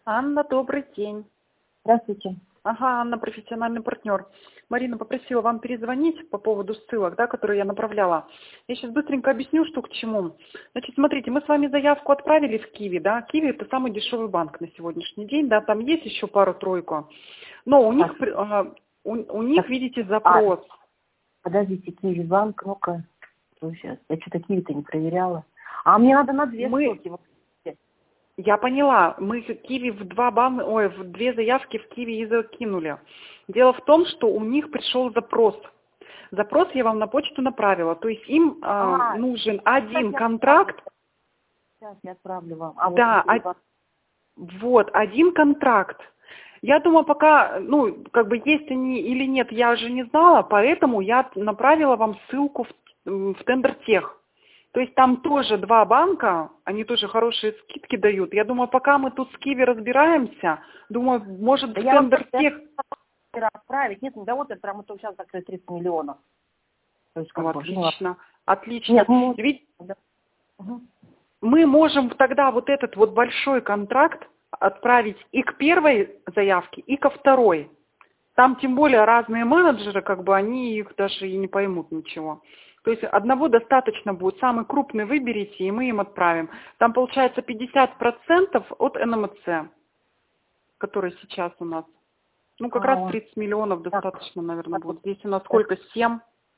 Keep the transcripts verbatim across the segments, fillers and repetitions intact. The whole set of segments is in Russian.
Анна, добрый день. Здравствуйте. Ага, Анна, профессиональный партнер. Марина попросила вам перезвонить по поводу ссылок, да, которые я направляла. Я сейчас быстренько объясню, что к чему. Значит, смотрите, мы с вами заявку отправили в Киви, да. Киви — это самый дешевый банк на сегодняшний день, да, там есть еще пару-тройку. Но у них, Так, при- а, у, у них, так, видите, а, запрос. подождите, Киви банк, ну-ка. Что сейчас? Я что-то Киви-то не проверяла. А мне надо на две Мы, ссылки. Вот. я поняла, мы Киви в два бан, ой, в две заявки в Киви и закинули. Дело в том, что у них пришел запрос. Запрос я вам на почту направила. То есть им а, А, нужен сейчас один я отправлю. контракт. Сейчас я отправлю вам. А вот Да, Киви а- банк. вот, один контракт. Я думаю, пока, ну, как бы есть они или нет, я же не знала, поэтому я направила вам ссылку в, м, в Тендертех. То есть там тоже два банка, они тоже хорошие скидки дают. Я думаю, пока мы тут с Киви разбираемся, думаю, может Да в я вам Тендертех. хотела отправить. Нет, да вот это прямо то сейчас закрыть тридцать миллионов. То есть как О, бы, ну, а- отлично, отлично. нет, ну, Ведь да. Мгм. мы можем тогда вот этот вот большой контракт отправить и к первой заявке, и ко второй. Там тем более разные менеджеры, как бы они их даже и не поймут ничего. То есть одного достаточно будет, самый крупный выберите, и мы им отправим. Там получается пятьдесят процентов от эн эм цэ, который сейчас у нас. Ну, как раз А, тридцать миллионов так, достаточно, наверное, так будет. вот, Здесь у нас так, сколько? семь,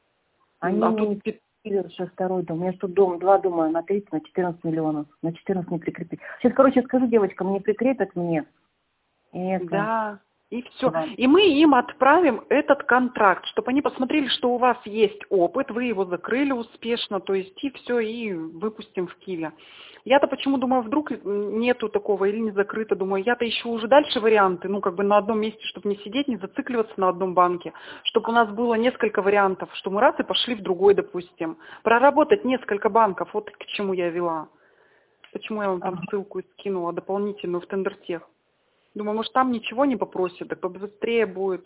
они а мне тут не прикрепили еще второй дом. У меня ж тут дом, два дома на тридцать, на четырнадцать миллионов. На четырнадцать не прикрепить. Сейчас, короче, скажу девочкам, не прикрепят мне. И это, да, и все. вам. И мы им отправим этот контракт, чтобы они посмотрели, что у вас есть опыт, вы его закрыли успешно, то есть и все, и выпустим в Киви. Я-то почему думаю, вдруг нету такого или не закрыто, думаю, я-то ищу уже дальше варианты, ну как бы на одном месте, чтобы не сидеть, не зацикливаться на одном банке, чтобы у нас было несколько вариантов, что мы раз и пошли в другой, допустим. Проработать несколько банков, вот к чему я вела. Почему я вам там Ага. ссылку и скинула дополнительную в Тендертех. Думаю, может, там ничего не попросят, так побыстрее будет.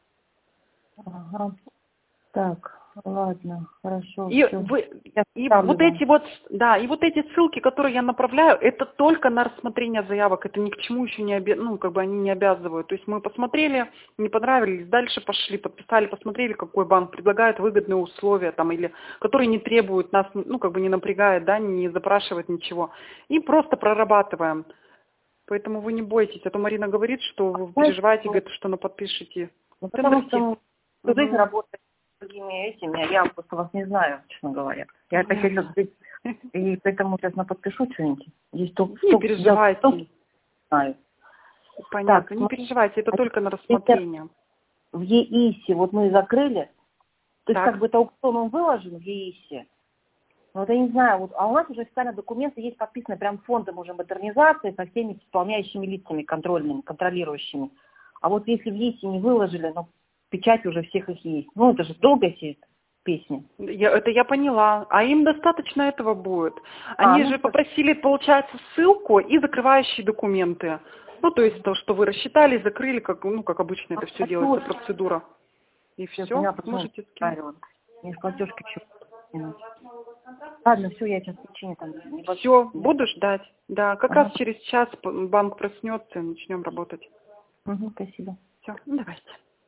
Ага. Так, ладно, хорошо, И, все. вы, Я и ставлю вот вам. эти вот, да, и вот эти ссылки, которые я направляю, это только на рассмотрение заявок, это ни к чему еще не обе, ну, как бы они не обязывают. То есть мы посмотрели, не понравились, дальше пошли, подписали, посмотрели, какой банк предлагает выгодные условия, там, или который не требует нас, ну, как бы не напрягает, да, не запрашивает ничего. И просто прорабатываем. Поэтому вы не бойтесь, а то Марина говорит, что вы Знаете, переживаете, ну, говорит, что она подпишете. ну, потому что Тендерте. мы всю жизнь Угу. работаем с другими этими, а я просто вас не знаю, честно говоря. Я опять сейчас Понятно. здесь, и поэтому сейчас на подпишу что-нибудь. Здесь только, Не только, я только переживайте. знаю. Так, Понятно, не смотрите, переживайте, это а только на теперь рассмотрение. в ЕИСе вот мы закрыли, то есть как Так. бы это аукцион он выложен в ЕИСе. Ну, вот я не знаю, вот, а у нас уже официально документы есть подписаны прям фондом уже модернизации со всеми исполняющими лицами, контрольными, контролирующими. А вот если в ЕИСе не выложили, ну, печать уже всех их есть. Ну, это же долгая сеть песня. Я, это я поняла. А им достаточно этого будет. А, Они ну, же всё. попросили, получается, ссылку и закрывающие документы. Ну, то есть то, что вы рассчитали, закрыли, как, ну, как обычно это все А делается, тут процедура. И я все, поняла, почему можете скинуть. правила. Мне в платежке еще кинуть. Ладно, все, я сейчас в течение там небольшого. Все, буду ждать. Да, как раз Ага. через час банк проснется, начнем работать. Угу, спасибо. Все, давайте.